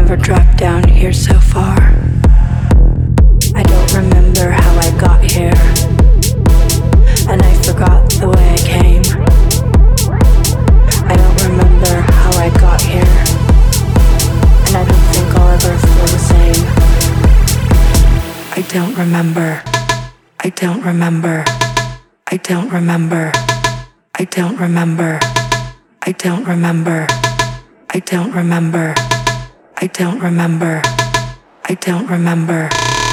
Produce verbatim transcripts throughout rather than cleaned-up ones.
never dropped down here so far. I don't remember how I got here, and I forgot the way I came. I don't remember how I got here, and I don't think I'll ever feel the same. I don't remember. I don't remember. I don't remember. I don't remember. I don't remember. I don't remember. I don't remember. I don't remember.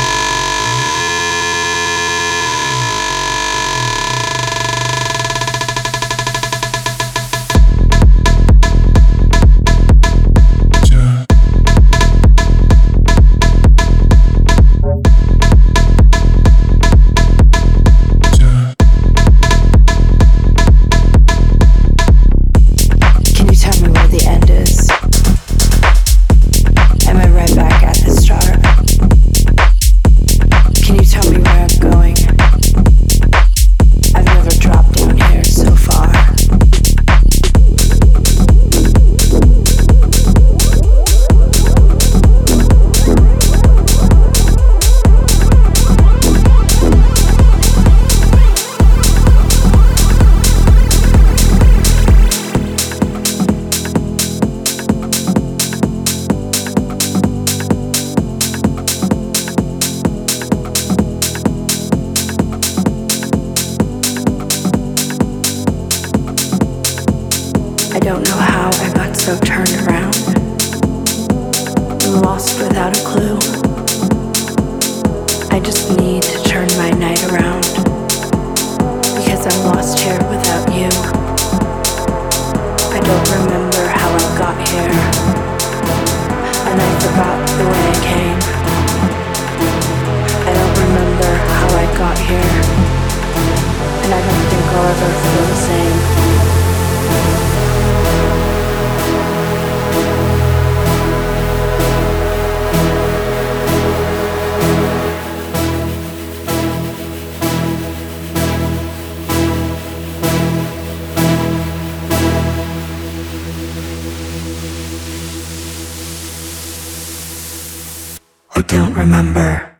I don't know how I got so turned around. I'm lost without a clue. I just need to turn my night around, because I'm lost here without you. I don't remember how I got here, and I forgot the way I came. I don't remember how I got here, and I don't think I'll ever feel the same. I don't remember.